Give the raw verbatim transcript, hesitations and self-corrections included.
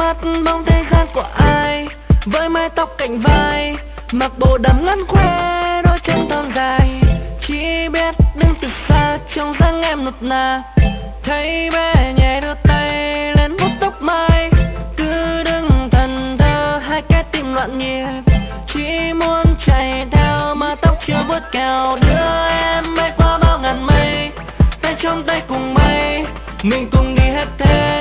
mắt bóng thế gian của ai, với mái tóc cạnh vai, mặc bộ đầm ngắn khoe đôi chân thon dài. Chỉ biết đứng từ xa trông dáng em nụt nà, thấy bé nhẹ đưa tay lên vuốt tóc mai, cứ đứng thần thơ hai cái tim loạn nhịp, chỉ muốn chạy theo mà tóc chưa vuốt kèo. Đưa em bay qua bao ngàn mây, tay trong tay cùng bay, mình cùng đi hết thế.